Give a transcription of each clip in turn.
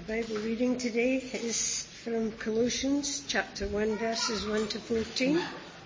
Bible reading today is from Colossians chapter 1 verses 1 to 14.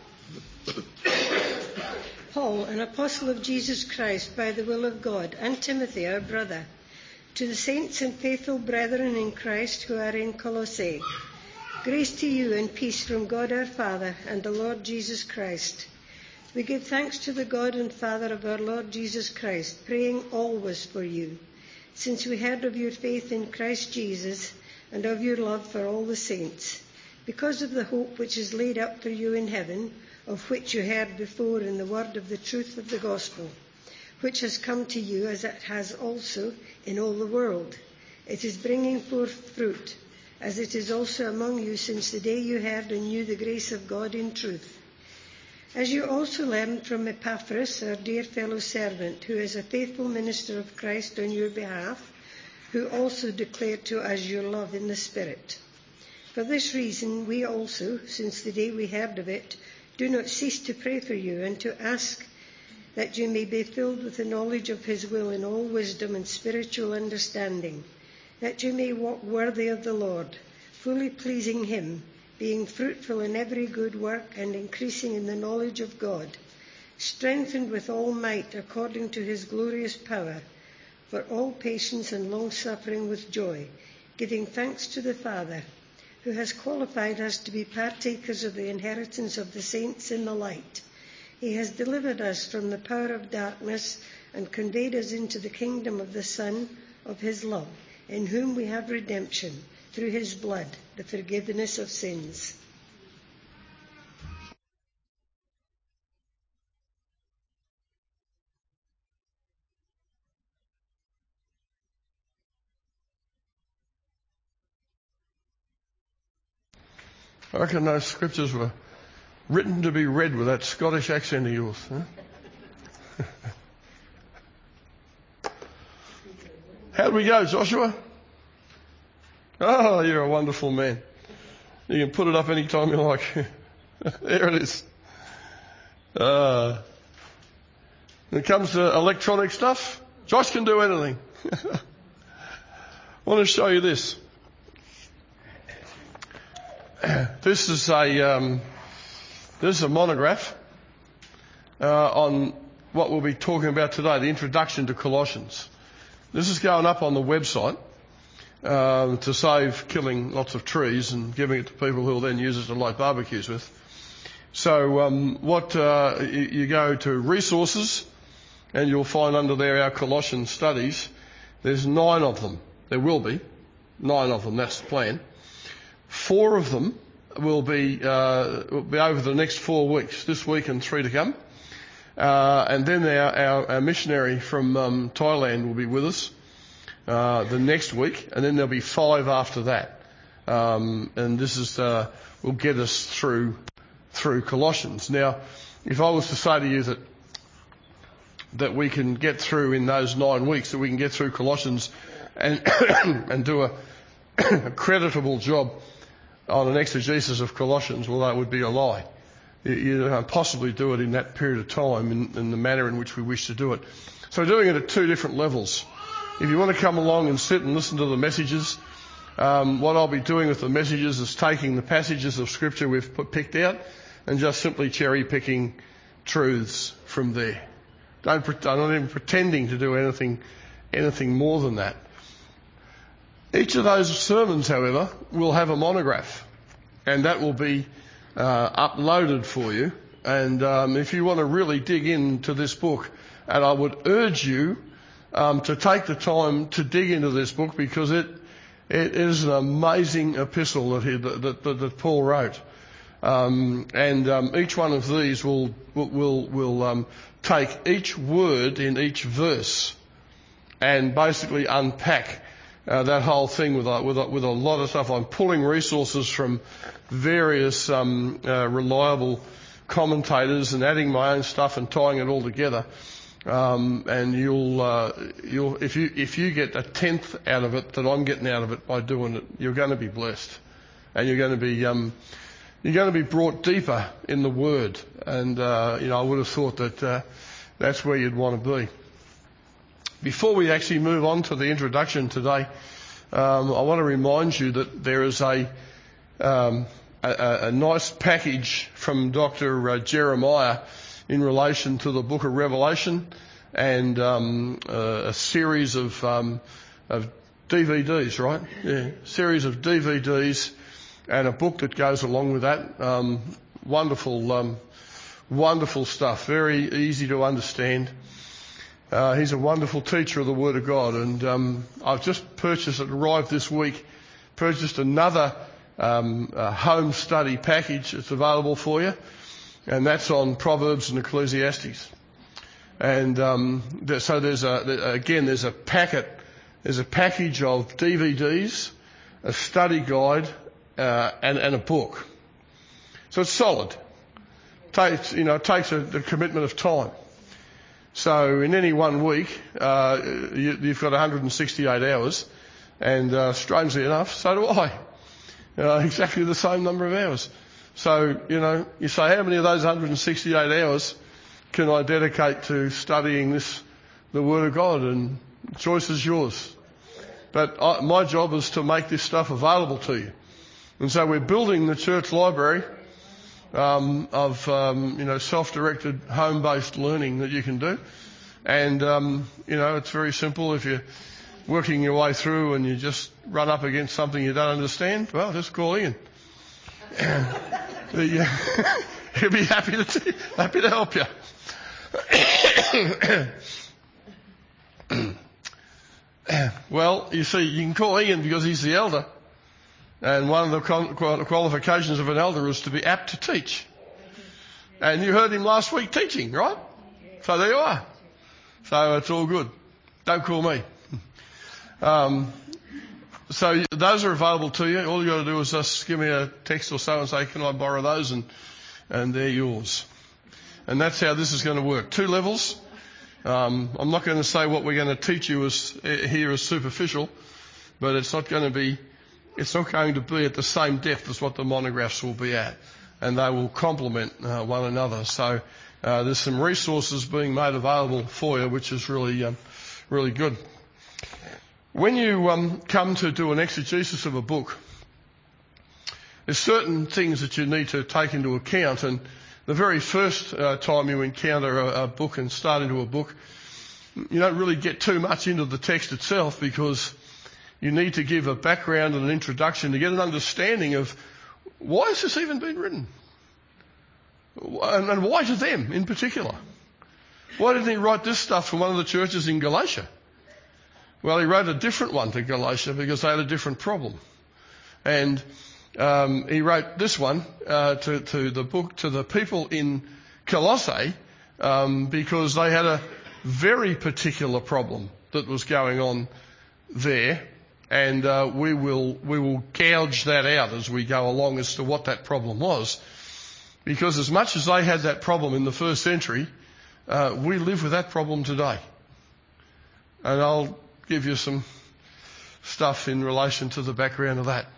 Paul, an apostle of Jesus Christ by the will of God, and Timothy, our brother, to the saints and faithful brethren in Christ who are in Colossae, grace to you and peace from God our Father and the Lord Jesus Christ. We give thanks to the God and Father of our Lord Jesus Christ, praying always for you, since we heard of your faith in Christ Jesus and of your love for all the saints, because of the hope which is laid up for you in heaven, of which you heard before in the word of the truth of the gospel, which has come to you as it has also in all the world. It is bringing forth fruit, as it is also among you since the day you heard and knew the grace of God in truth. As you also learned from Epaphras, our dear fellow servant, who is a faithful minister of Christ on your behalf, who also declared to us your love in the Spirit. For this reason, we also, since the day we heard of it, do not cease to pray for you and to ask that you may be filled with the knowledge of his will in all wisdom and spiritual understanding, that you may walk worthy of the Lord, fully pleasing him, being fruitful in every good work and increasing in the knowledge of God, strengthened with all might according to his glorious power, for all patience and long-suffering with joy, giving thanks to the Father, who has qualified us to be partakers of the inheritance of the saints in the light. He has delivered us from the power of darkness and conveyed us into the kingdom of the Son of his love, in whom we have redemption, through his blood, the forgiveness of sins. I reckon those scriptures were written to be read with that Scottish accent of yours. Huh? How'd we go, Joshua? Oh, you're a wonderful man. You can put it up any time you like. There it is. When it comes to electronic stuff, Josh can do anything. I want to show you this. This is a monograph on what we'll be talking about today, the introduction to Colossians. This is going up on the website to save killing lots of trees and giving it to people who will then use it to light barbecues with. So you go to resources and you'll find under there our Colossian studies. There's 9 of them. There will be 9 of them. That's the plan. 4 of them will be over the next 4 weeks, this week and 3 to come. And then our missionary from Thailand will be with us the next week, and then there'll be 5 after that. And this is will get us through Colossians. Now, if I was to say to you that we can get through in those 9 weeks, that we can get through Colossians and and do a creditable job on an exegesis of Colossians, well, that would be a lie. You can't possibly do it in that period of time in the manner in which we wish to do it. So we're doing it at 2 different levels. If you want to come along and sit and listen to the messages, what I'll be doing with the messages is taking the passages of Scripture we've picked out and just simply cherry-picking truths from there. I'm not even pretending to do anything more than that. Each of those sermons, however, will have a monograph, and that will be uploaded for you. And if you want to really dig into this book, and I would urge you to take the time to dig into this book, because it is an amazing epistle that Paul wrote. And each one of these will take each word in each verse and basically unpack that whole thing with a lot of stuff. I'm pulling resources from various reliable commentators and adding my own stuff and tying it all together. And you'll if you get a 10th out of it that I'm getting out of it by doing it, you're going to be blessed, and you're going to be brought deeper in the Word. And I would have thought that that's where you'd want to be. Before we actually move on to the introduction today, I want to remind you that there is a nice package from Dr. Jeremiah in relation to the book of Revelation, and a series of DVDs, right? Yeah, series of DVDs and a book that goes along with that. Wonderful stuff. Very easy to understand. He's a wonderful teacher of the Word of God, and I've just purchased, it arrived this week, purchased another home study package. It's available for you, and that's on Proverbs and Ecclesiastes. And so there's a package of DVDs, a study guide, and a book. So it's solid. It takes the commitment of time. So in any 1 week, you've got 168 hours, and strangely enough, so do I. Exactly the same number of hours. So, you say, how many of those 168 hours can I dedicate to studying the Word of God? And the choice is yours. But my job is to make this stuff available to you. And so we're building the church library of self-directed, home-based learning that you can do. And, it's very simple. If you're working your way through and you just run up against something you don't understand, well, just call Ian. He'll be happy to help you. Well, you see, you can call Ian because he's the elder. And one of the qualifications of an elder is to be apt to teach. And you heard him last week teaching, right? So there you are. So it's all good. Don't call me. So those are available to you. All you got to do is just give me a text or so and say, can I borrow those? And they're yours. And that's how this is going to work. 2 levels. I'm not going to say what we're going to teach you here is superficial, but it's not going to be at the same depth as what the monographs will be at, and they will complement one another. So there's some resources being made available for you, which is really good. When you come to do an exegesis of a book, there's certain things that you need to take into account, and the very first time you encounter a book and start into a book, you don't really get too much into the text itself, because you need to give a background and an introduction to get an understanding of why has this even been written? And why to them in particular? Why didn't he write this stuff for one of the churches in Galatia? Well, he wrote a different one to Galatia because they had a different problem. And he wrote this one to the people in Colossae because they had a very particular problem that was going on there. And we will gouge that out as we go along as to what that problem was. Because as much as they had that problem in the first century, we live with that problem today. And I'll give you some stuff in relation to the background of that.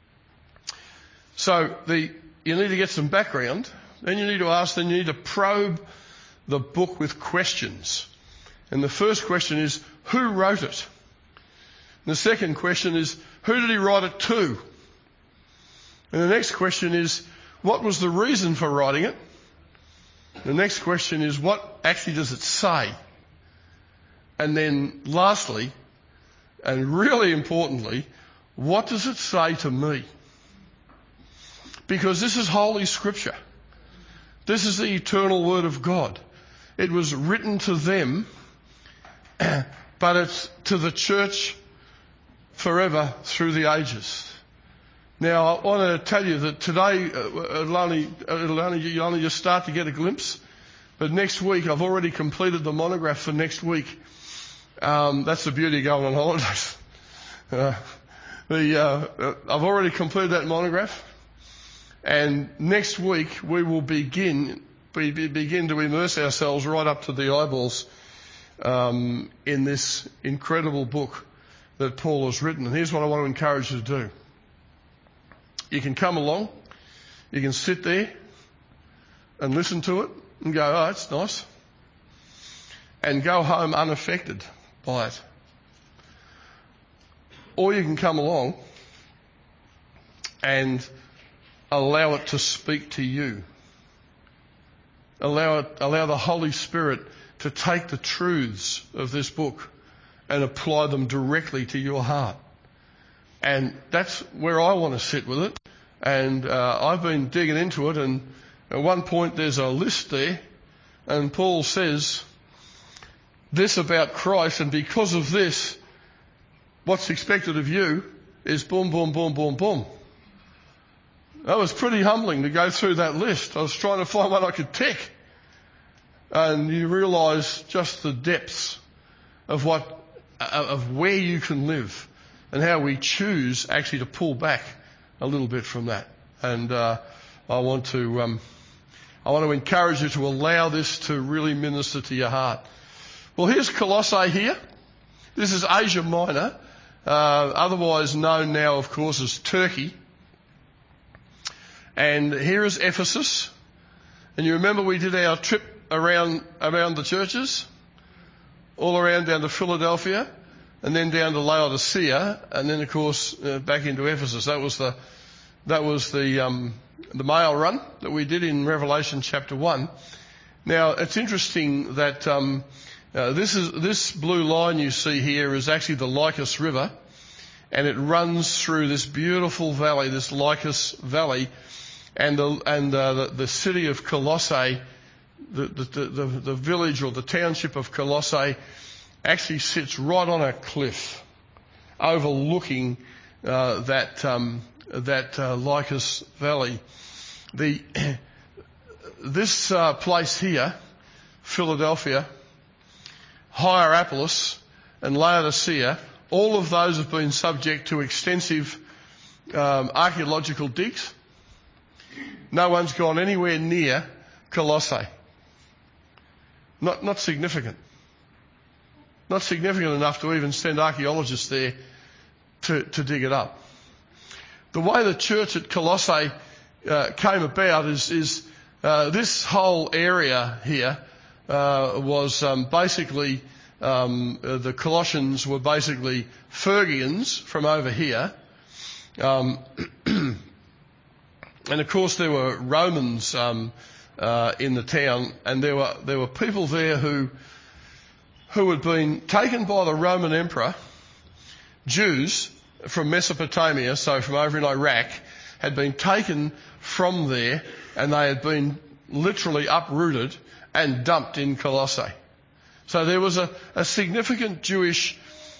So you need to get some background, then you need to probe the book with questions. And the first question is, who wrote it? And the second question is, who did he write it to? And the next question is, what was the reason for writing it? The next question is, what actually does it say? And then lastly, and really importantly, what does it say to me? Because this is Holy Scripture. This is the eternal Word of God. It was written to them, but it's to the church forever through the ages. Now, I want to tell you that today you'll only just start to get a glimpse, but next week I've already completed the monograph for next week. That's the beauty of going on holidays. I've already completed that monograph, and next week we will begin to immerse ourselves right up to the eyeballs in this incredible book that Paul has written. And here's what I want to encourage you to do. You can come along, you can sit there and listen to it and go, oh, that's nice, and go home unaffected by it. or you can come along and allow it to speak to you. Allow the Holy Spirit to take the truths of this book and apply them directly to your heart. And that's where I want to sit with it. And I've been digging into it, and at one point there's a list there, and Paul says this about Christ, and because of this, what's expected of you is boom, boom, boom, boom, boom. That was pretty humbling to go through that list. I was trying to find one I could tick. And you realise just the depths of where you can live and how we choose actually to pull back a little bit from that. And I want to encourage you to allow this to really minister to your heart. Well, here's Colossae here. This is Asia Minor, otherwise known now, of course, as Turkey. And here is Ephesus. And you remember we did our trip around the churches, all around down to Philadelphia, and then down to Laodicea, and then of course back into Ephesus. That was the mail run that we did in Revelation chapter 1. Now it's interesting that this blue line you see here is actually the Lycus River, and it runs through this beautiful valley, this Lycus Valley, and the city of Colossae. The village or the township of Colossae actually sits right on a cliff overlooking that Lycus Valley. This place here, Philadelphia, Hierapolis and Laodicea, all of those have been subject to extensive archaeological digs. No one's gone anywhere near Colossae. Not significant. Not significant enough to even send archaeologists there to dig it up. The way the church at Colossae came about is this whole area here was basically the Colossians were basically Phrygians from over here. And of course there were Romans in the town, and there were people there who had been taken by the Roman Emperor. Jews from Mesopotamia, so from over in Iraq, had been taken from there, and they had been literally uprooted and dumped in Colossae. So there was a significant Jewish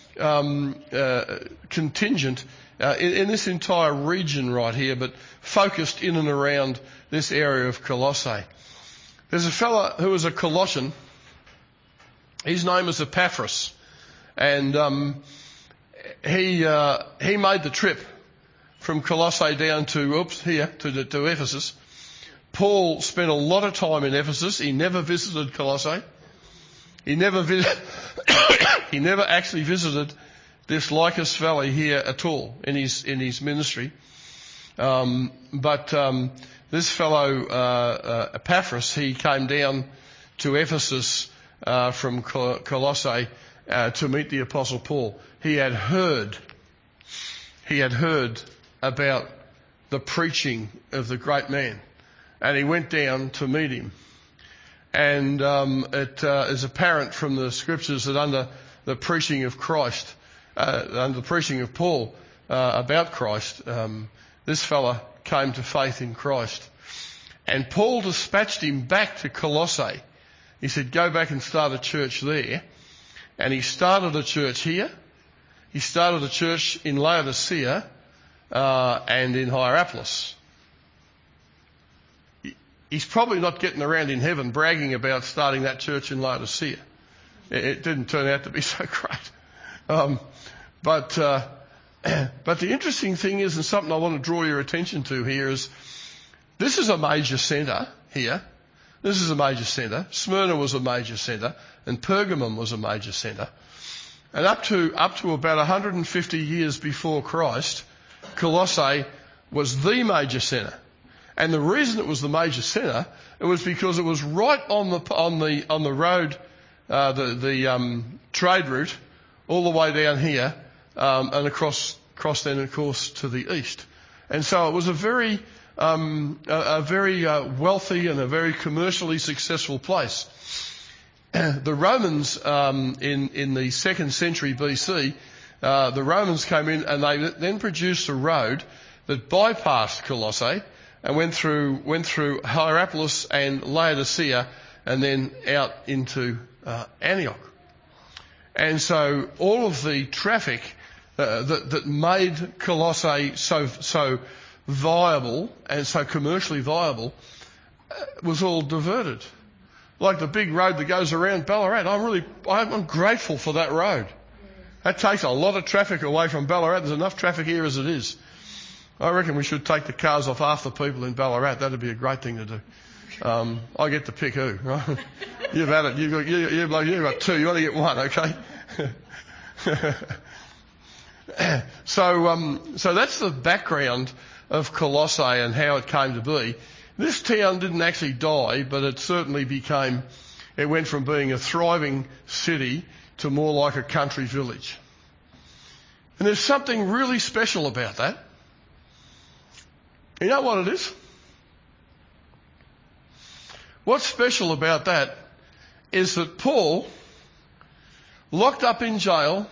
contingent in this entire region right here, but focused in and around this area of Colossae. There's a fella who was a Colossian. His name is Epaphras, and he made the trip from Colossae down to Ephesus. Paul spent a lot of time in Ephesus. He never visited Colossae. He never actually visited this Lycus Valley here at all in his ministry. But this fellow Epaphras, he came down to Ephesus from Colossae to meet the Apostle Paul. He had heard about the preaching of the great man, and he went down to meet him. And it is apparent from the scriptures that under the preaching of Christ, under the preaching of Paul about Christ, this fella came to faith in Christ. And Paul dispatched him back to Colossae. He said, go back and start a church there. And he started a church here. He started a church in Laodicea and in Hierapolis. He's probably not getting around in heaven bragging about starting that church in Laodicea. It didn't turn out to be so great. But the interesting thing is, and something I want to draw your attention to here, is this is a major centre here. This is a major centre. Smyrna was a major centre, and Pergamum was a major centre. And up to about 150 years before Christ, Colossae was the major centre. And the reason it was the major centre, it was because it was right on the road, the trade route, all the way down here and across then, of course, to the east. And so it was a very wealthy and a very commercially successful place. The Romans, in the 2nd century BC, the Romans came in and they then produced a road that bypassed Colossae and went through Hierapolis and Laodicea and then out into Antioch. And so all of the traffic that made Colossae so viable and so commercially viable was all diverted. Like the big road that goes around Ballarat. I'm grateful for that road. That takes a lot of traffic away from Ballarat. There's enough traffic here as it is. I reckon we should take the cars off half the people in Ballarat. That'd be a great thing to do. I get to pick who, right? You've had it. You've got two. You only get one, okay? So that's the background of Colossae and how it came to be. This town didn't actually die, but it certainly it went from being a thriving city to more like a country village. And there's something really special about that. You know what it is? What's special about that is that Paul, locked up in jail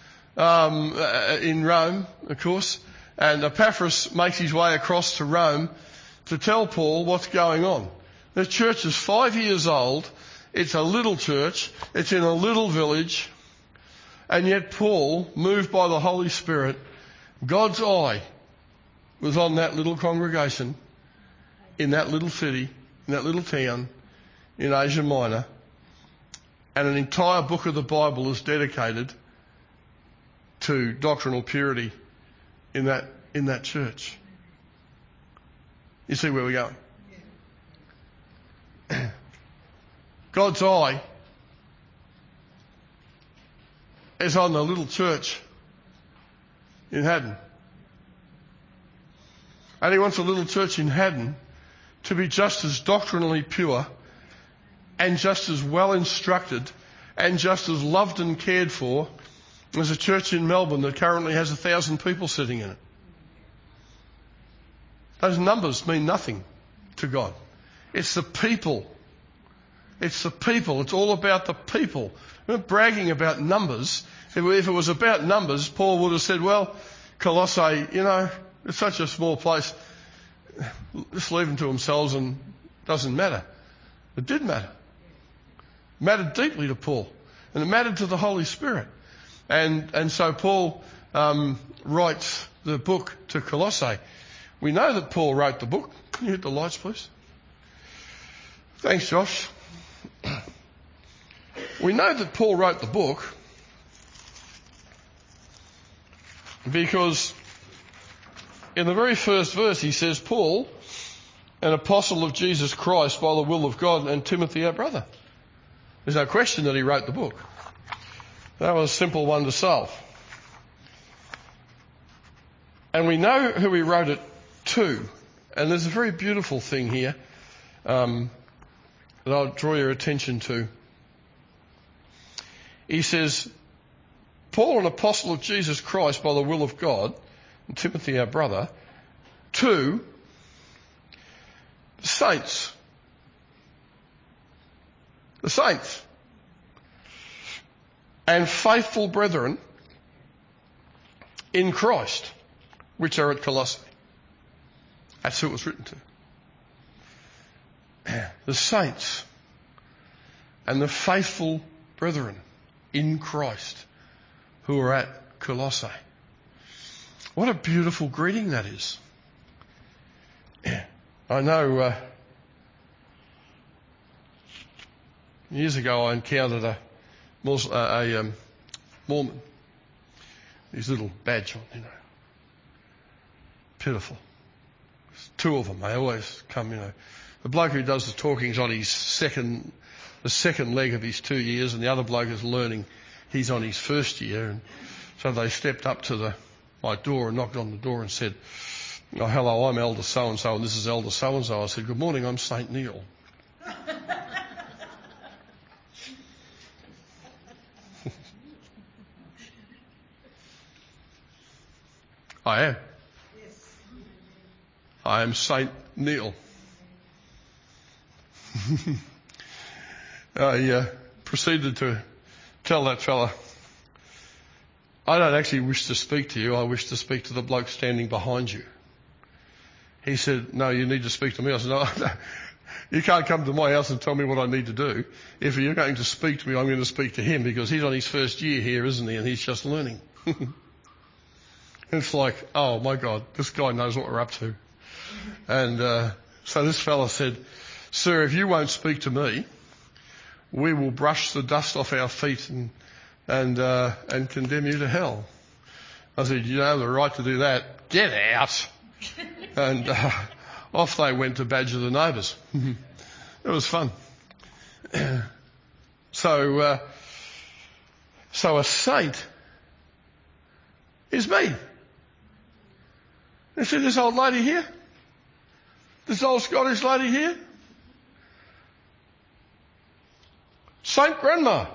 in Rome, of course, and Epaphras makes his way across to Rome to tell Paul what's going on. The church is 5 years old. It's a little church. It's in a little village. And yet Paul, moved by the Holy Spirit, God's eye was on that little congregation in that little city, in that little town in Asia Minor. And an entire book of the Bible is dedicated to doctrinal purity in that church. You see where we're going? Yeah. God's eye is on the little church in Haddon. And he wants a little church in Haddon to be just as doctrinally pure and just as well instructed and just as loved and cared for as a church in Melbourne that currently has 1,000 people sitting in it. Those numbers mean nothing to God. It's the people. It's the people. It's all about the people. We're not bragging about numbers. If it was about numbers, Paul would have said, well, Colossae, it's such a small place. Just leave them to themselves and it doesn't matter. It did matter. It mattered deeply to Paul. And it mattered to the Holy Spirit. And so Paul writes the book to Colossae. We know that Paul wrote the book. Can you hit the lights, please? Thanks, Josh. We know that Paul wrote the book because in the very first verse he says, Paul, an apostle of Jesus Christ by the will of God, and Timothy our brother. There's no question that he wrote the book. That was a simple one to solve. And we know who he wrote it to. And there's a very beautiful thing here that I'll draw your attention to. He says, Paul, an apostle of Jesus Christ by the will of God, and Timothy our brother, to the saints. The saints. And faithful brethren in Christ, which are at Colossae. That's who it was written to. The saints and the faithful brethren in Christ who are at Colossae. What a beautiful greeting that is. I know years ago I encountered a Mormon, his little badge on, Pitiful. There's two of them. They always come, The bloke who does the talking's on the second leg of his 2 years, and the other bloke is learning. He's on his first year, and so they stepped up to my door and knocked on the door and said, "Oh, hello, I'm Elder so and so, and this is Elder so and so." I said, "Good morning, I'm St. Neil." I am. I am Saint Neil. I proceeded to tell that fella, I don't actually wish to speak to you, I wish to speak to the bloke standing behind you. He said, no, you need to speak to me. I said, no, you can't come to my house and tell me what I need to do. If you're going to speak to me, I'm going to speak to him, because he's on his first year here, isn't he? And he's just learning. It's like, oh my God, this guy knows what we're up to. And so this fella said, sir, if you won't speak to me, we will brush the dust off our feet and condemn you to hell. I said, you have the right to do that. Get out. And off they went to badger the neighbours. It was fun. So a saint is me. You see this old lady here? This old Scottish lady here? Saint Grandma.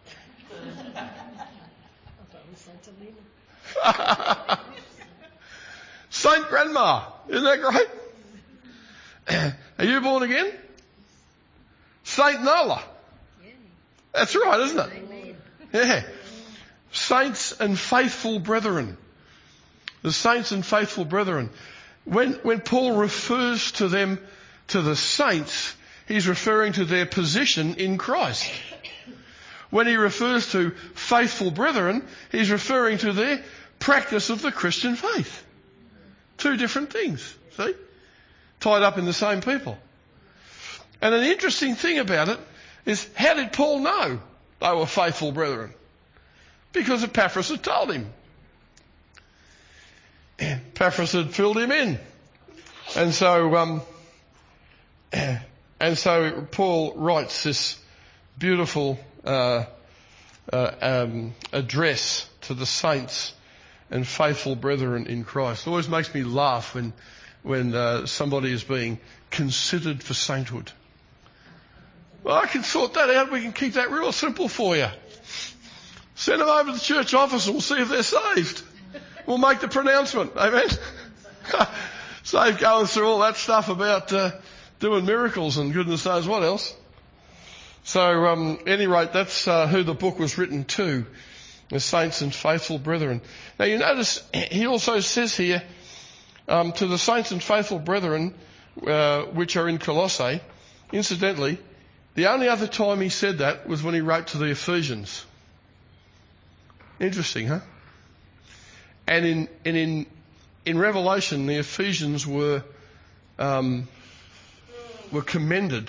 Saint Grandma. Isn't that great? Are you born again? Saint Nola. That's right, isn't it? Amen. Yeah. Saints and faithful brethren. The saints and faithful brethren. When Paul refers to them, to the saints, he's referring to their position in Christ. When he refers to faithful brethren, he's referring to their practice of the Christian faith. Two different things, see? Tied up in the same people. And an interesting thing about it is, how did Paul know they were faithful brethren? Because Epaphras had told him. Epaphras had filled him in. And so Paul writes this beautiful address to the saints and faithful brethren in Christ. It always makes me laugh when somebody is being considered for sainthood. Well, I can sort that out. We can keep that real simple for you. Send them over to the church office and we'll see if they're saved. We'll make the pronouncement. Amen? Save going through all that stuff about doing miracles and goodness knows what else. So, at any rate, that's who the book was written to, the saints and faithful brethren. Now, you notice he also says here, to the saints and faithful brethren which are in Colossae. Incidentally, the only other time he said that was when he wrote to the Ephesians. Interesting, huh? And in Revelation, the Ephesians were commended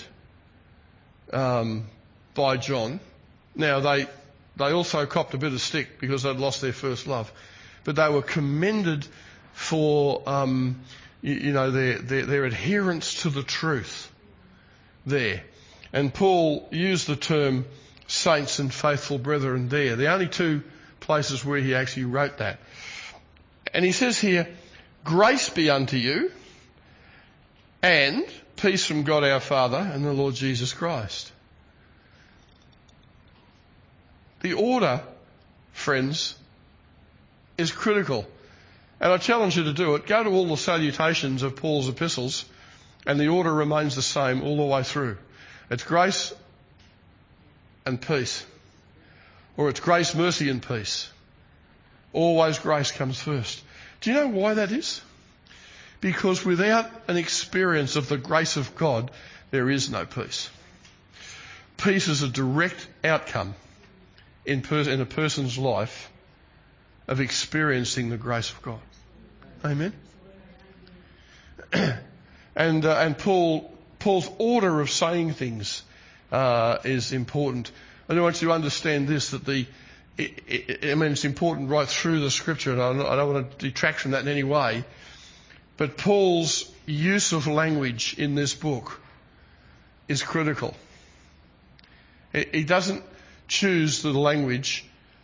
by John. Now they also copped a bit of stick because they'd lost their first love, but they were commended for their adherence to the truth there. And Paul used the term saints and faithful brethren there. The only two places where he actually wrote that. And he says here, grace be unto you and peace from God our Father and the Lord Jesus Christ. The order, friends, is critical. And I challenge you to do it. Go to all the salutations of Paul's epistles and the order remains the same all the way through. It's grace and peace. Or it's grace, mercy and peace. Always grace comes first. Do you know why that is? Because without an experience of the grace of God, there is no peace. Peace is a direct outcome in a person's life of experiencing the grace of God. Amen? And Paul's order of saying things is important. And I want you to understand this, that it's important right through the scripture, and I don't want to detract from that in any way, but Paul's use of language in this book is critical. He doesn't choose the language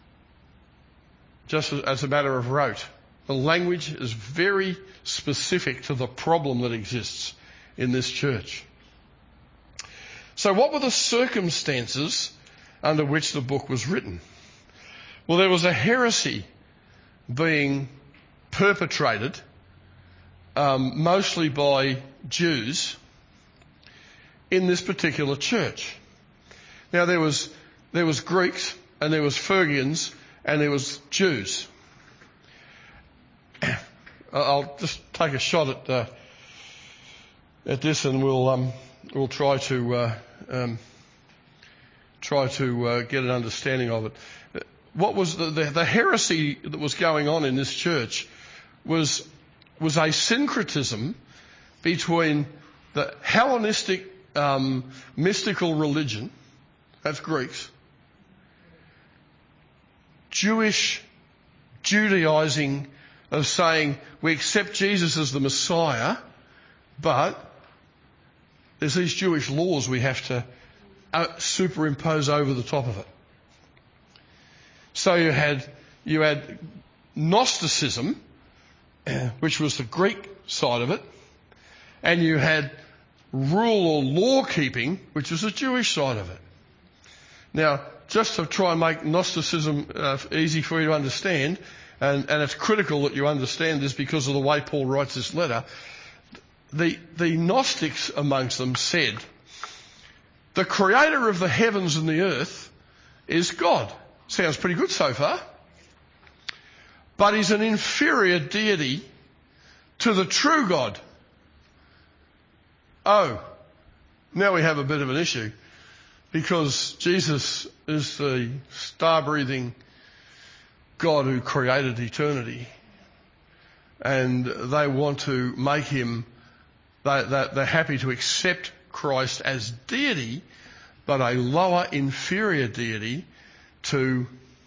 just as a matter of rote. The language is very specific to the problem that exists in this church. So what were the circumstances under which the book was written? Well, there was a heresy being perpetrated mostly by Jews in this particular church. Now there was Greeks and there was Phrygians and there was Jews. I'll just take a shot at this, and we'll try to get an understanding of it. What was the heresy that was going on in this church was a syncretism between the Hellenistic mystical religion, that's Greeks, Jewish Judaizing of saying we accept Jesus as the Messiah, but there's these Jewish laws we have to superimpose over the top of it. So you had Gnosticism, which was the Greek side of it, and you had rule or law keeping, which was the Jewish side of it. Now, just to try and make Gnosticism easy for you to understand, and it's critical that you understand this because of the way Paul writes this letter, the Gnostics amongst them said, the creator of the heavens and the earth is God. Sounds pretty good so far. But he's an inferior deity to the true God. Oh, now we have a bit of an issue, because Jesus is the star-breathing God who created eternity, and they want to make him, they're happy to accept Christ as deity, but a lower, inferior deity to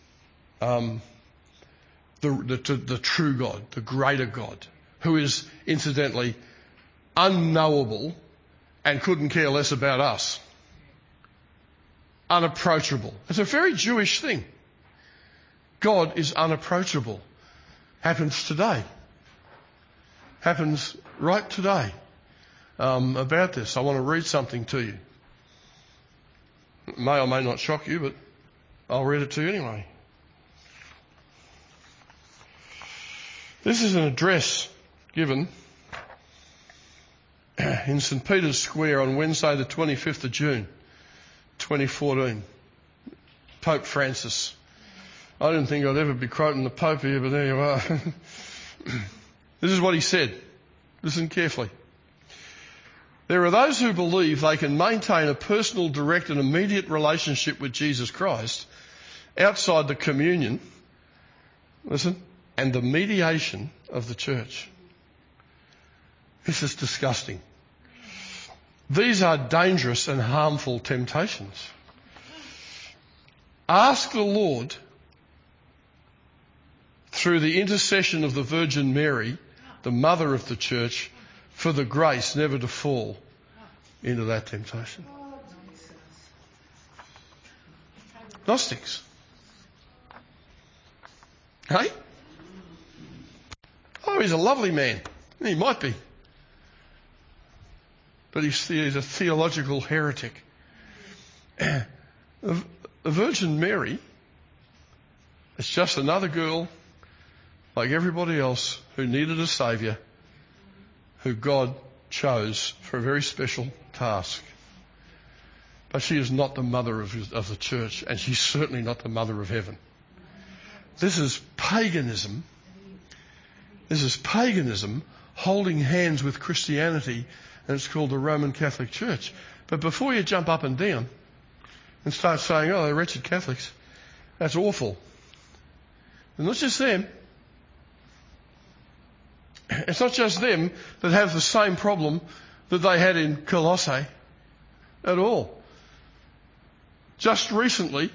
the true God, the greater God, who is incidentally unknowable and couldn't care less about us. Unapproachable. It's a very Jewish thing. God is unapproachable. Happens today. Happens right today. About this, I want to read something to you. It may or may not shock you, but I'll read it to you anyway. This is an address given in St. Peter's Square on Wednesday the 25th of June, 2014. Pope Francis. I didn't think I'd ever be quoting the Pope here, but there you are. This is what he said. Listen carefully. There are those who believe they can maintain a personal, direct and immediate relationship with Jesus Christ outside the communion, listen, and the mediation of the church. This is disgusting. These are dangerous and harmful temptations. Ask the Lord, through the intercession of the Virgin Mary, the mother of the church, for the grace never to fall into that temptation. Gnostics. Hey? Oh, he's a lovely man. He might be. But he's a theological heretic. The Virgin Mary is just another girl like everybody else who needed a saviour, who God chose for a very special task. But she is not the mother of the church, and she's certainly not the mother of heaven. This is paganism. This is paganism holding hands with Christianity, and it's called the Roman Catholic Church. But before you jump up and down and start saying, oh, they're wretched Catholics, that's awful. And not just them. It's not just them that have the same problem that they had in Colossae at all. Just recently,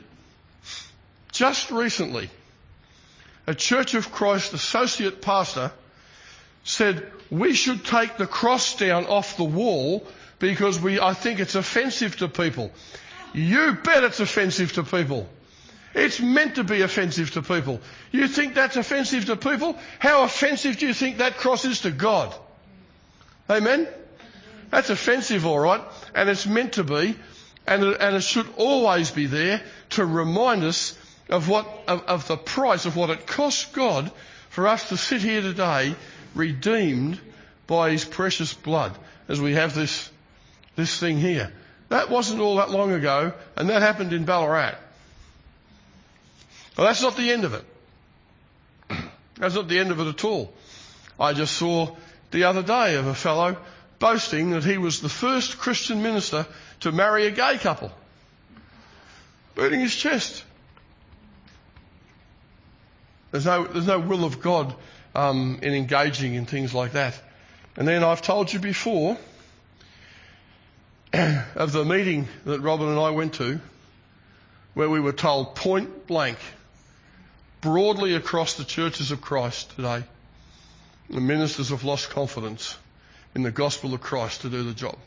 a Church of Christ associate pastor said we should take the cross down off the wall because I think it's offensive to people. You bet it's offensive to people. It's meant to be offensive to people. You think that's offensive to people? How offensive do you think that cross is to God? Amen? That's offensive, all right, and it's meant to be, and it should always be there to remind us of the price of what it cost God for us to sit here today redeemed by his precious blood as we have this thing here. That wasn't all that long ago, and that happened in Ballarat. Well, that's not the end of it. That's not the end of it at all. I just saw the other day of a fellow boasting that he was the first Christian minister to marry a gay couple. Beating his chest. There's no will of God in engaging in things like that. And then I've told you before of the meeting that Robin and I went to, where we were told point blank, broadly across the churches of Christ today, the ministers have lost confidence in the gospel of Christ to do the job.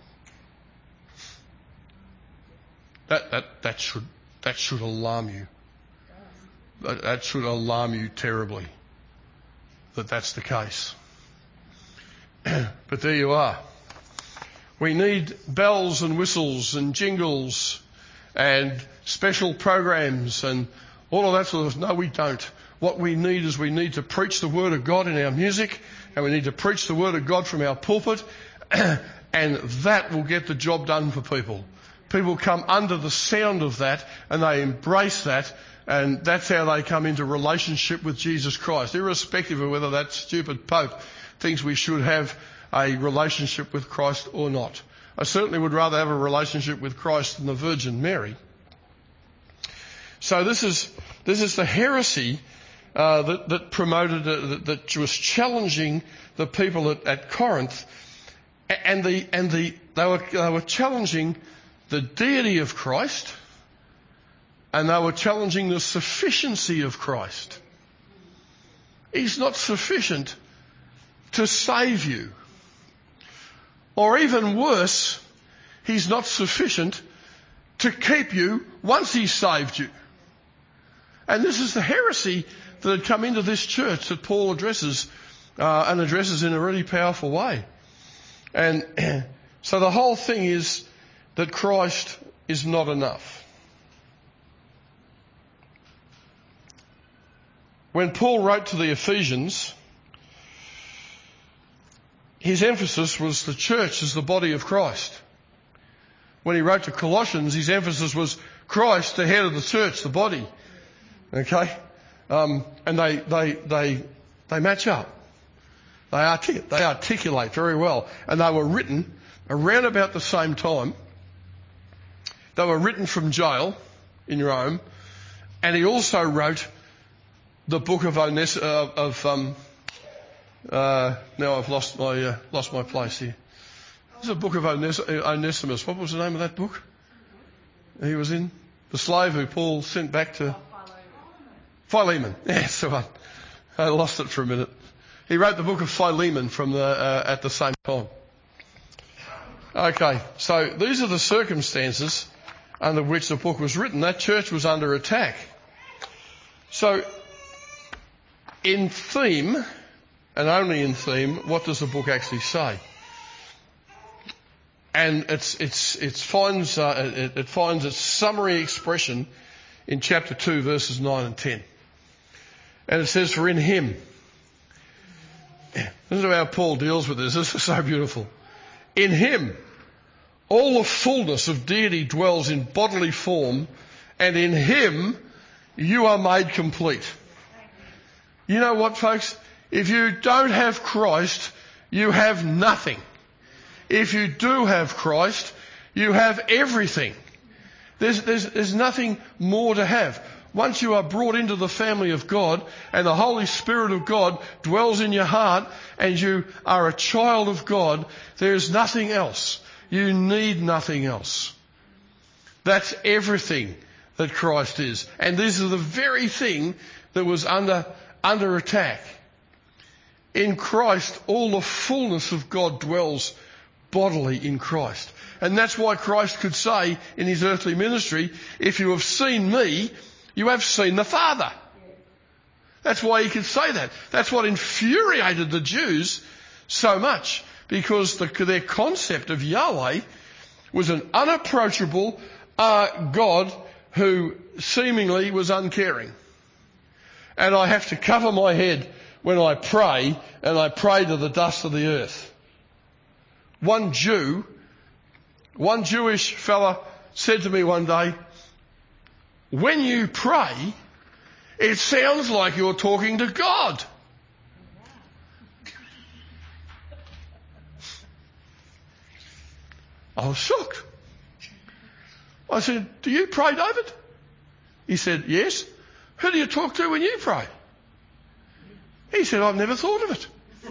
That should alarm you. That should alarm you terribly, that that's the case. But there you are. We need bells and whistles and jingles and special programs and all of that sort of stuff. No, we don't. What we need is we need to preach the Word of God in our music, and we need to preach the Word of God from our pulpit, and that will get the job done for people. People come under the sound of that, and they embrace that, and that's how they come into relationship with Jesus Christ, irrespective of whether that stupid Pope thinks we should have a relationship with Christ or not. I certainly would rather have a relationship with Christ than the Virgin Mary. So this is the heresy that promoted that was challenging the people at Corinth, and they were challenging the deity of Christ, and they were challenging the sufficiency of Christ. He's not sufficient to save you. Or even worse, he's not sufficient to keep you once he's saved you. And this is the heresy that had come into this church that Paul addresses in a really powerful way. And so the whole thing is that Christ is not enough. When Paul wrote to the Ephesians, his emphasis was the church as the body of Christ. When he wrote to Colossians, his emphasis was Christ, the head of the church, the body. Okay? And they match up. They articulate very well. And they were written around about the same time. They were written from jail in Rome. And he also wrote the book of now I've lost my place here. There's a book of Onesimus. What was the name of that book he was in? The slave who Paul sent back to Philemon. Yes, the one. I lost it for a minute. He wrote the book of Philemon at the same time. Okay, so these are the circumstances under which the book was written. That church was under attack. So, in theme, and only in theme, what does the book actually say? And it finds its summary expression in chapter 2, verses 9 and 10. And it says, for in him, this is how Paul deals with this. This is so beautiful. In him, all the fullness of deity dwells in bodily form, and in him you are made complete. You know what, folks? If you don't have Christ, you have nothing. If you do have Christ, you have everything. There's nothing more to have. Once you are brought into the family of God and the Holy Spirit of God dwells in your heart and you are a child of God, there is nothing else. You need nothing else. That's everything that Christ is. And this is the very thing that was under attack. In Christ, all the fullness of God dwells bodily in Christ. And that's why Christ could say in his earthly ministry, if you have seen me, you have seen the Father. That's why he could say that. That's what infuriated the Jews so much, because their concept of Yahweh was an unapproachable God who seemingly was uncaring. And I have to cover my head when I pray, and I pray to the dust of the earth. One Jewish fella said to me one day, when you pray, it sounds like you're talking to God. I was shocked. I said, do you pray, David? He said, yes. Who do you talk to when you pray? He said, I've never thought of it.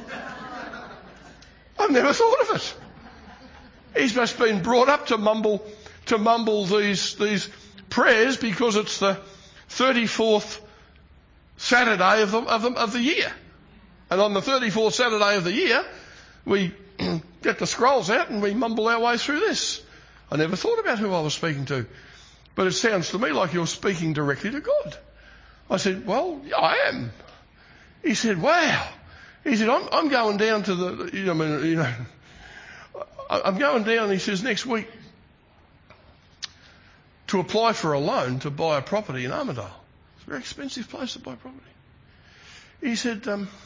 I've never thought of it. He's just been brought up to mumble these prayers because it's the 34th Saturday of the year. And on the 34th Saturday of the year, we get the scrolls out and we mumble our way through this. I never thought about who I was speaking to. But it sounds to me like you're speaking directly to God. I said, well, I am. He said, wow. He said, I'm going down to I'm going down, he says, next week to apply for a loan to buy a property in Armidale. It's a very expensive place to buy property. He said,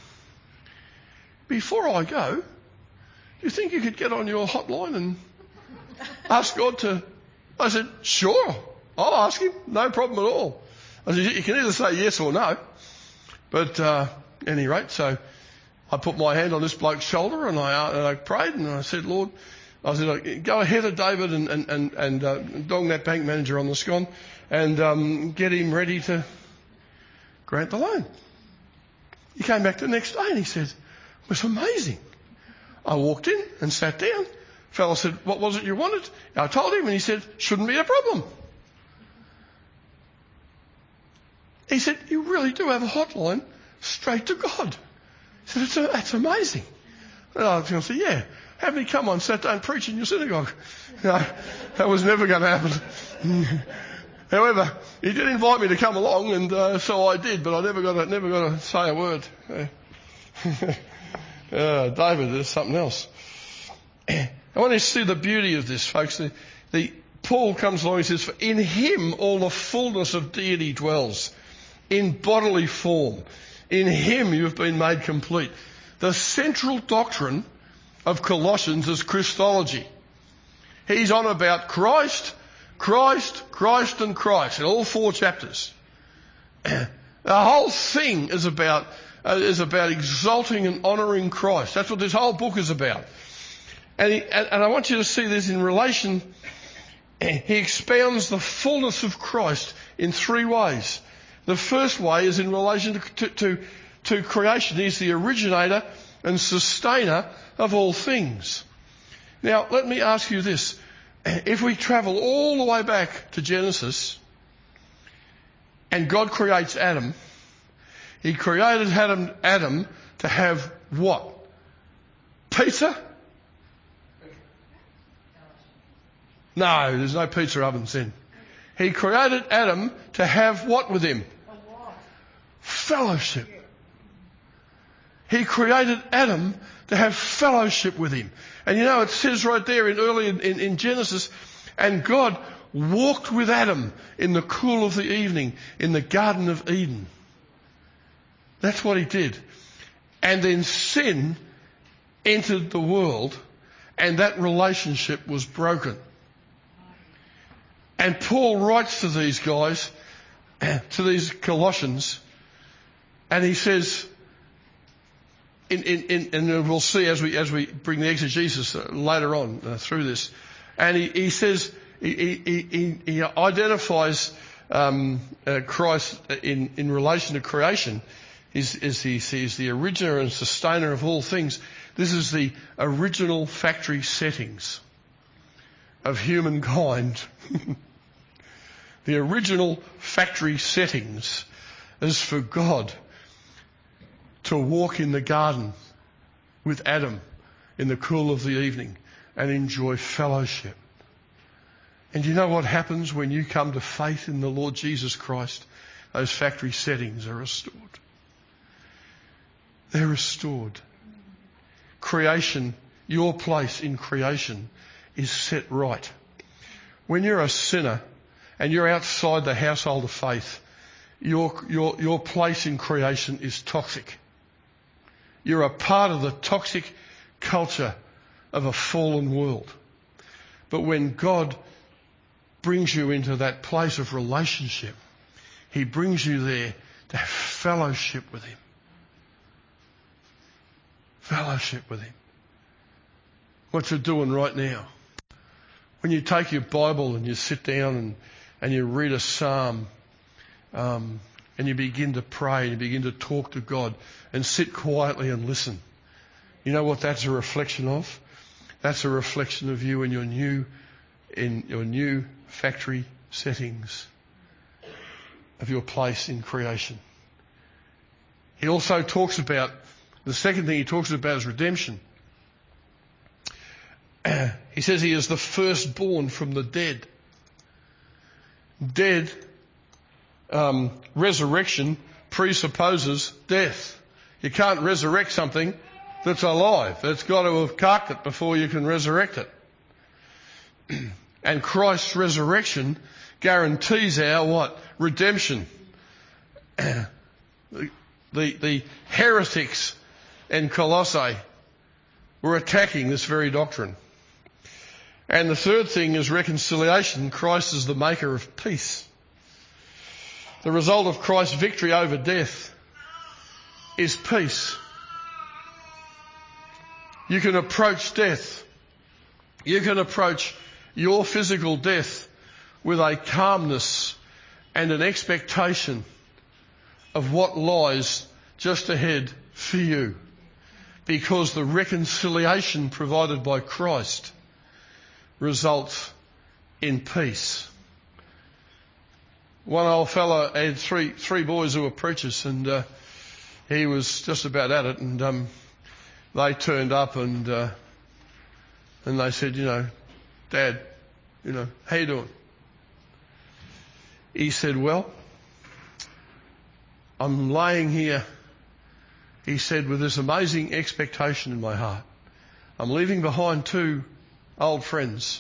before I go, do you think you could get on your hotline and ask God to... I said, sure, I'll ask him, no problem at all. I said, you can either say yes or no. But at any rate, so I put my hand on this bloke's shoulder and I prayed and I said, Lord, go ahead of David and dong that bank manager on the scone and get him ready to grant the loan. He came back the next day and he said, it was amazing. I walked in and sat down. Fellow said, what was it you wanted? I told him and he said, shouldn't be a problem. He said, you really do have a hotline straight to God. He said, that's amazing. And I was going to say, yeah, have me come on Saturday and preach in your synagogue. No, that was never going to happen. However, he did invite me to come along, and so I did, but I never got to say a word. David, there's something else. I want you to see the beauty of this, folks. Paul comes along and says, for in him all the fullness of deity dwells, in bodily form. In him you have been made complete. The central doctrine of Colossians is Christology. He's on about Christ, Christ, Christ and Christ in all 4 chapters. The whole thing is about exalting and honouring Christ. That's what this whole book is about. And I want you to see this in relation. He expounds the fullness of Christ in 3 ways. The first way is in relation to creation. He's the originator and sustainer of all things. Now, let me ask you this. If we travel all the way back to Genesis and God creates Adam, he created Adam to have what? Pizza? No, there's no pizza ovens then. He created Adam to have what with him? Fellowship. He created Adam to have fellowship with him. And you know, it says right there early in Genesis, and God walked with Adam in the cool of the evening in the Garden of Eden. That's what he did. And then sin entered the world and that relationship was broken. And Paul writes to these guys, to these Colossians, and he says, and we'll see as we bring the exegesis later on through this, and he says, he identifies Christ in relation to creation. Is the originator and sustainer of all things. This is the original factory settings of humankind. The original factory settings is for God to walk in the garden with Adam in the cool of the evening and enjoy fellowship. And you know what happens when you come to faith in the Lord Jesus Christ? Those factory settings are restored. They're restored. Creation, your place in creation is set right. When you're a sinner and you're outside the household of faith, your place in creation is toxic. You're a part of the toxic culture of a fallen world. But when God brings you into that place of relationship, he brings you there to have fellowship with him. Fellowship with him. What you're doing right now. When you take your Bible and you sit down and you read a psalm, and you begin to pray and you begin to talk to God and sit quietly and listen. You know what that's a reflection of? That's a reflection of you in your new factory settings of your place in creation. He also talks about, the second thing he talks about is redemption. He says he is the firstborn from the dead. Resurrection presupposes death. You can't resurrect something that's alive. It's got to have carked it before you can resurrect it. And Christ's resurrection guarantees our what? Redemption. The heretics in Colossae were attacking this very doctrine. And the third thing is reconciliation. Christ is the maker of peace. The result of Christ's victory over death is peace. You can approach death. You can approach your physical death with a calmness and an expectation of what lies just ahead for you, because the reconciliation provided by Christ results in peace. One old fella had three boys who were preachers, and he was just about at it, and they turned up and they said, Dad, how you doing? He said, well, I'm laying here, he said, with this amazing expectation in my heart. I'm leaving behind 2 old friends,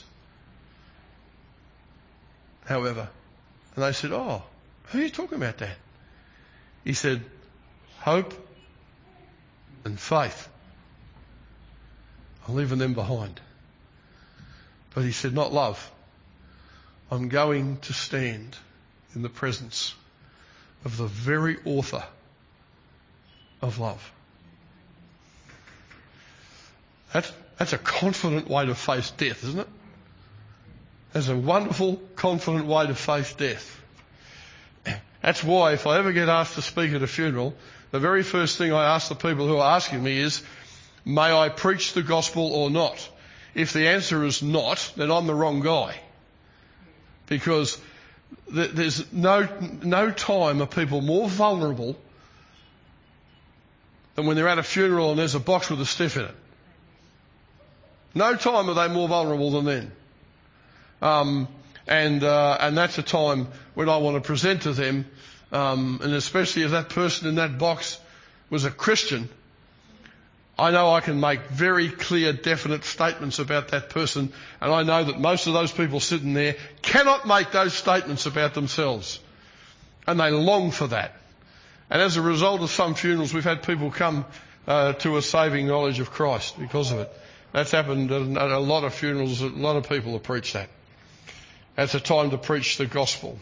however. And they said, oh, who are you talking about, Dad? He said, hope and faith. I'm leaving them behind. But he said, not love. I'm going to stand in the presence of the very author of love. That's a confident way to face death, isn't it? That's a wonderful, confident way to face death. That's why if I ever get asked to speak at a funeral, the very first thing I ask the people who are asking me is, may I preach the gospel or not? If the answer is not, then I'm the wrong guy. Because there's no time are people more vulnerable than when they're at a funeral and there's a box with a stiff in it. No time are they more vulnerable than then. And that's a time when I want to present to them, and especially if that person in that box was a Christian, I know I can make very clear, definite statements about that person, and I know that most of those people sitting there cannot make those statements about themselves. And they long for that. And as a result of some funerals, we've had people come to a saving knowledge of Christ because of it. That's happened at a lot of funerals. A lot of people have preached that. It's a time to preach the gospel.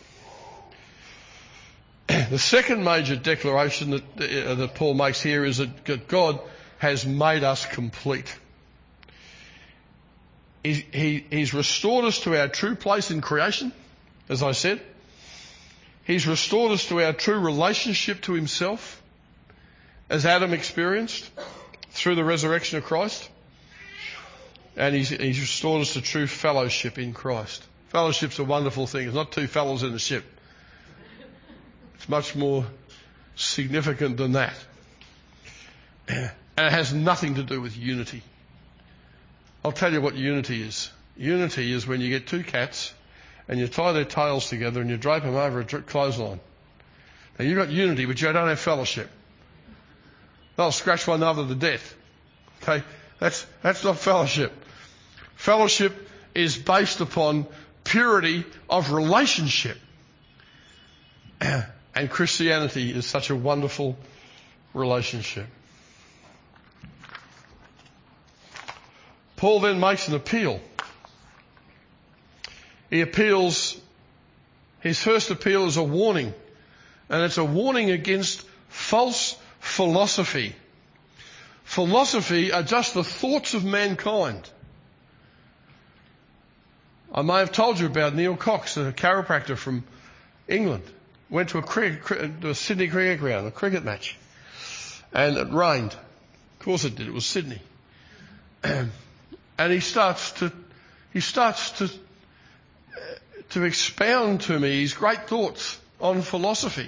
The second major declaration that Paul makes here is that God has made us complete. He's restored us to our true place in creation, as I said. He's restored us to our true relationship to himself, as Adam experienced through the resurrection of Christ. And he's restored us to true fellowship in Christ. Fellowship's a wonderful thing. It's not 2 fellows in a ship. It's much more significant than that. And it has nothing to do with unity. I'll tell you what unity is. Unity is when you get 2 cats and you tie their tails together and you drape them over a clothesline. Now you've got unity, but you don't have fellowship. They'll scratch one another to death. Okay? That's not fellowship. Fellowship is based upon purity of relationship. And Christianity is such a wonderful relationship. Paul then makes an appeal. He appeals, his first appeal is a warning, and it's a warning against false philosophy. Philosophy are just the thoughts of mankind. I may have told you about Neil Cox, a chiropractor from England. Went to a Sydney cricket ground, a cricket match, and it rained. Of course it did. It was Sydney, and he starts to expound to me his great thoughts on philosophy,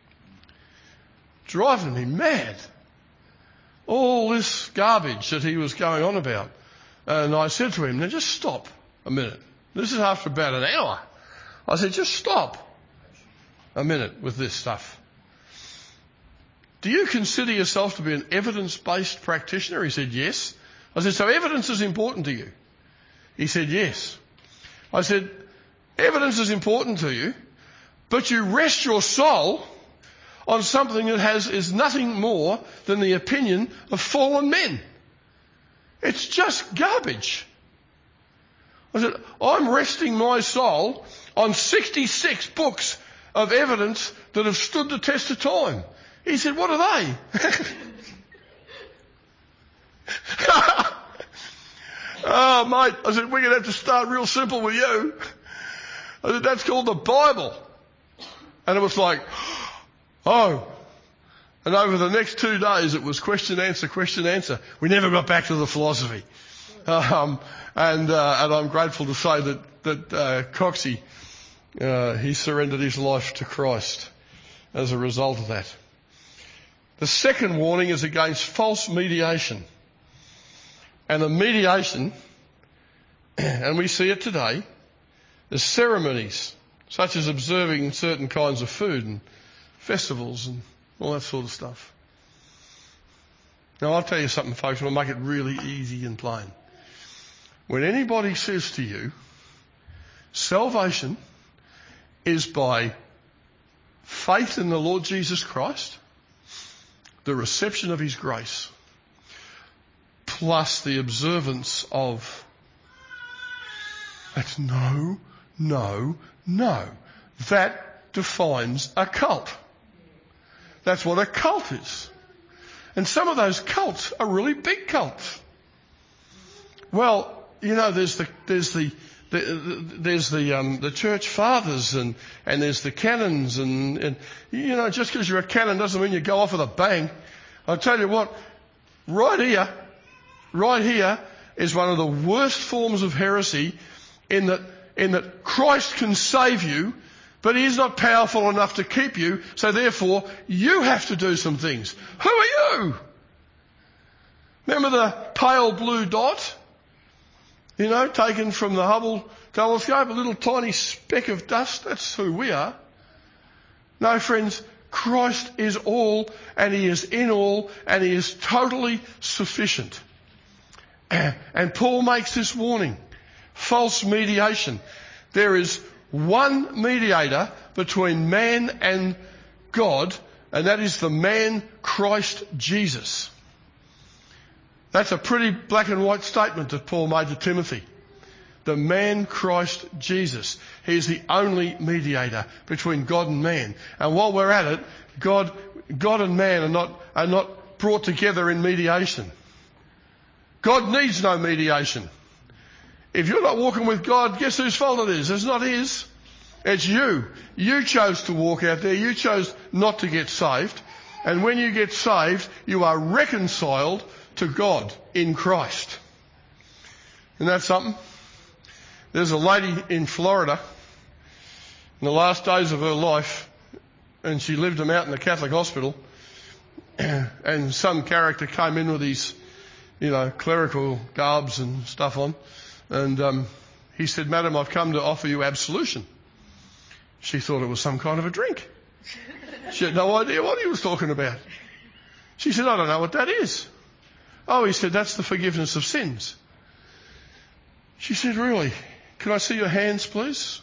driving me mad. All this garbage that he was going on about, and I said to him, "Now just stop a minute. This is after about an hour." I said, "Just stop a minute with this stuff. Do you consider yourself to be an evidence-based practitioner?" He said, "Yes." I said, "So evidence is important to you?" He said, "Yes." I said, "Evidence is important to you, but you rest your soul on something that is nothing more than the opinion of fallen men. It's just garbage." I said, "I'm resting my soul on 66 books of evidence that have stood the test of time." He said, "What are they?" "Oh, mate," I said, "we're going to have to start real simple with you." I said, "That's called the Bible." And it was like, oh. And over the next 2 days, it was question, answer, question, answer. We never got back to the philosophy. And I'm grateful to say that Coxie, he surrendered his life to Christ as a result of that. The second warning is against false mediation. And the mediation, and we see it today, is ceremonies, such as observing certain kinds of food and festivals and all that sort of stuff. Now I'll tell you something, folks, and I'll make it really easy and plain. When anybody says to you, salvation is by faith in the Lord Jesus Christ, the reception of his grace, plus the observance of... That's no. That defines a cult. That's what a cult is. And some of those cults are really big cults. Well, you know, there's the church fathers and there's the canons and you know, just because you're a canon doesn't mean you go off with a bang. I'll tell you what, right here is one of the worst forms of heresy in that Christ can save you, but he is not powerful enough to keep you, so therefore you have to do some things. Who are you? Remember the pale blue dot? You know, taken from the Hubble telescope, a little tiny speck of dust. That's who we are. No, friends, Christ is all, and he is in all, and he is totally sufficient. And Paul makes this warning. False mediation. There is one mediator between man and God, and that is the man Christ Jesus. That's a pretty black and white statement that Paul made to Timothy. The man Christ Jesus. He is the only mediator between God and man. And while we're at it, God and man are not brought together in mediation. God needs no mediation. If you're not walking with God, guess whose fault it is? It's not his. It's you. You chose to walk out there. You chose not to get saved. And when you get saved, you are reconciled to God in Christ. Isn't that something? There's a lady in Florida in the last days of her life, and she lived them out in the Catholic hospital, and some character came in with his, clerical garbs and stuff on, and he said, "Madam, I've come to offer you absolution." She thought it was some kind of a drink. She had no idea what he was talking about. She said, "I don't know what that is." Oh, he said, "That's the forgiveness of sins." She said, "Really? Can I see your hands, please?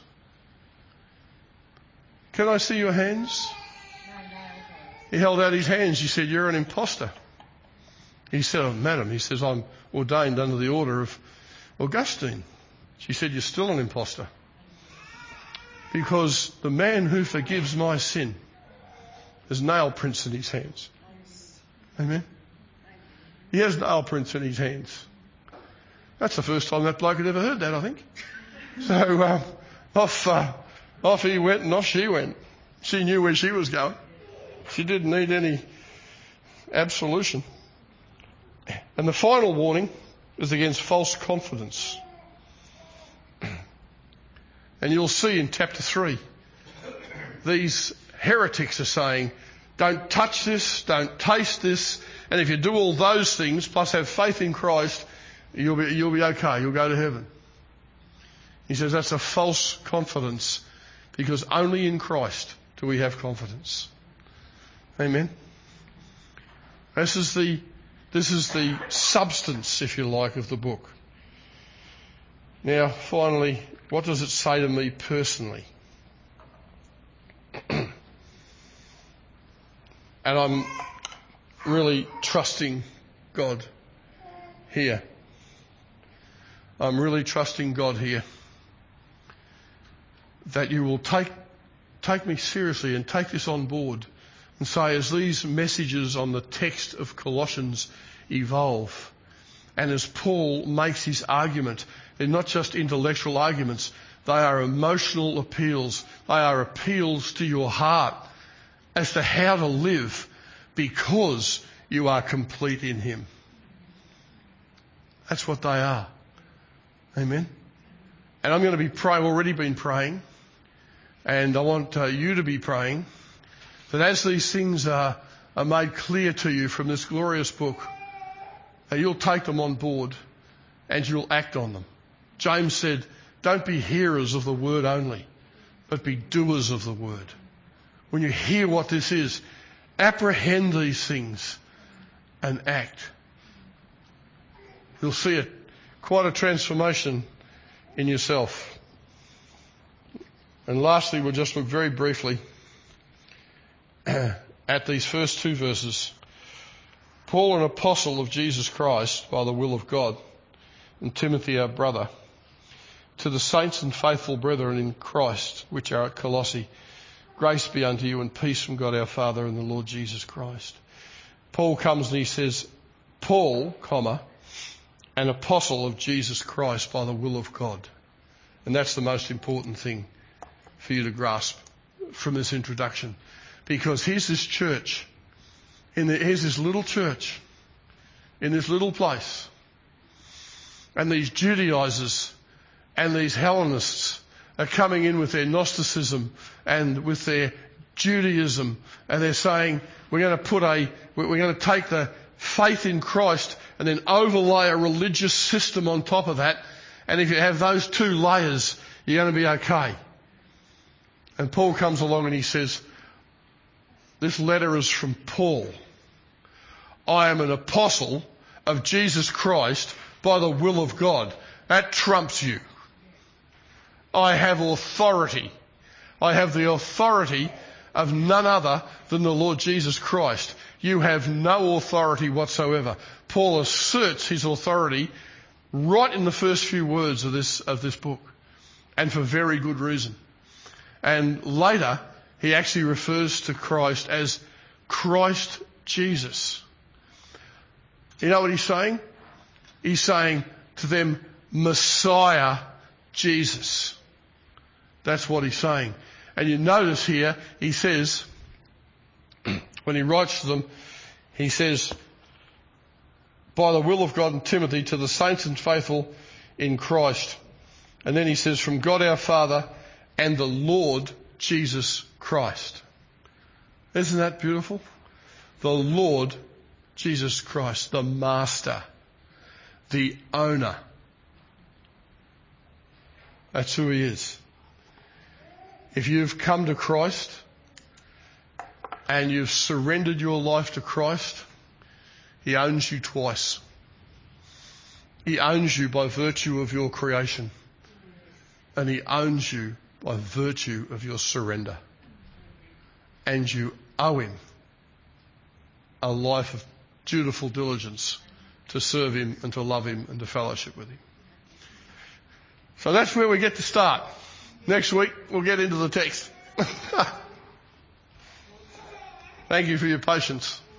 Can I see your hands?" He held out his hands. She said, "You're an imposter." He said, "Oh, madam," he says, "I'm ordained under the order of Augustine. She said, you're still an imposter. Because the man who forgives my sin has nail prints in his hands. Amen? He has nail prints in his hands. That's the first time that bloke had ever heard that, I think. So off he went and off she went. She knew where she was going. She didn't need any absolution. And the final warning is against false confidence. And you'll see in chapter 3, these heretics are saying, don't touch this, don't taste this, and if you do all those things, plus have faith in Christ, you'll be okay, you'll go to heaven. He says that's a false confidence, because only in Christ do we have confidence. Amen? This is the substance, if you like, of the book. Now, finally, what does it say to me personally? And I'm really trusting God here. I'm really trusting God here that you will take me seriously and take this on board and say, as these messages on the text of Colossians evolve, and as Paul makes his argument, they're not just intellectual arguments, they are emotional appeals. They are appeals to your heart as to how to live because you are complete in him. That's what they are. Amen? And I'm going to be praying, already been praying, and I want you to be praying that as these things are made clear to you from this glorious book, you'll take them on board and you'll act on them. James said, don't be hearers of the word only, but be doers of the word. When you hear what this is, apprehend these things and act. You'll see quite a transformation in yourself. And lastly, we'll just look very briefly at these first two verses. Paul, an apostle of Jesus Christ by the will of God, and Timothy, our brother, to the saints and faithful brethren in Christ, which are at Colossae, grace be unto you and peace from God our Father and the Lord Jesus Christ. Paul comes and he says, Paul, an apostle of Jesus Christ by the will of God. And that's the most important thing for you to grasp from this introduction. Because here's this church, here's this little church in this little place. And these Judaizers and these Hellenists are coming in with their Gnosticism and with their Judaism, and they're saying we're going to take the faith in Christ and then overlay a religious system on top of that, and if you have those two layers, you're going to be okay. And Paul comes along and he says, this letter is from Paul. I am an apostle of Jesus Christ by the will of God. That trumps you. I have authority. I have the authority of none other than the Lord Jesus Christ. You have no authority whatsoever. Paul asserts his authority right in the first few words of this book, and for very good reason. And later, he actually refers to Christ as Christ Jesus. You know what he's saying? He's saying to them, Messiah Jesus. That's what he's saying. And you notice here, he says, when he writes to them, he says, by the will of God and Timothy, to the saints and faithful in Christ. And then he says, from God our Father and the Lord Jesus Christ. Isn't that beautiful? The Lord Jesus Christ, the Master, the Owner. That's who he is. If you've come to Christ and you've surrendered your life to Christ, he owns you twice. He owns you by virtue of your creation, and he owns you by virtue of your surrender. And you owe him a life of dutiful diligence to serve him and to love him and to fellowship with him. So that's where we get to start. Next week, we'll get into the text. Thank you for your patience.